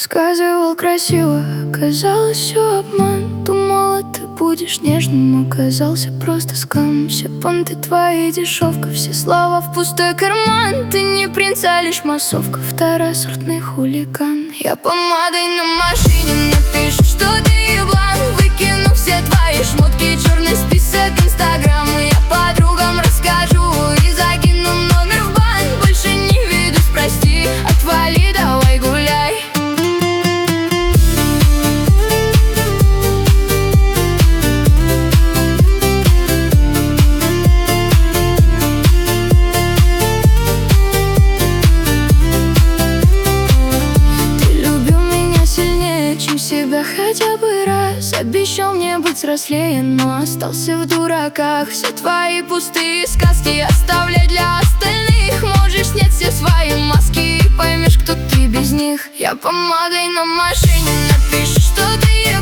Рассказывал красиво, казалось все обман. Думала, ты будешь нежным, оказался просто скам. Все понты твои дешевка, все слова в пустой карман. Ты не принц, а лишь массовка, второсортный хулиган. Я помадой на машине напишу, что ты еблан. Выкину все твои шмотки, черный список инстаграма. Я подругам расскажу и закину номер в бан. Больше не ведусь, прости, отвали, давай гуляй. Себя хотя бы раз. Обещал мне быть взрослее, но остался в дураках. Все твои пустые сказки оставляй для остальных. Можешь снять все свои маски и поймешь, кто ты без них. Я помадой на машине напишу, что ты